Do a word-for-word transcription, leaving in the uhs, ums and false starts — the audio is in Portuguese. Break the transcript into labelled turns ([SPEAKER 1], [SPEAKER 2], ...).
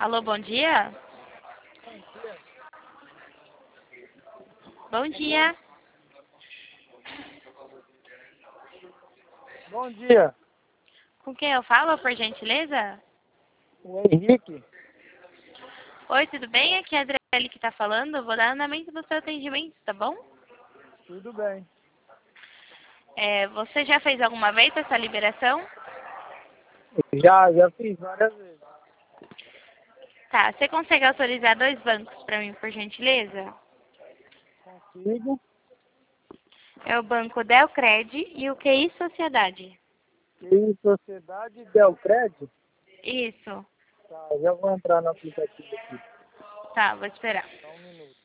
[SPEAKER 1] Alô, bom dia? Bom dia.
[SPEAKER 2] Bom dia,
[SPEAKER 1] Com quem eu falo, por gentileza?
[SPEAKER 2] o Henrique.
[SPEAKER 1] Oi, tudo bem? Aqui é a Adriele que está falando. Vou dar andamento do seu atendimento, tá bom?
[SPEAKER 2] Tudo bem.
[SPEAKER 1] É, você já fez alguma vez essa liberação?
[SPEAKER 2] Já, já fiz várias vezes.
[SPEAKER 1] Tá, você consegue autorizar dois bancos para mim, por gentileza?
[SPEAKER 2] Consigo.
[SPEAKER 1] É o Banco Delcred e o Q I Sociedade.
[SPEAKER 2] E Sociedade Delcred?
[SPEAKER 1] Isso.
[SPEAKER 2] Tá, já vou entrar no aplicativo aqui.
[SPEAKER 1] Tá, vou esperar.
[SPEAKER 2] Só um minuto.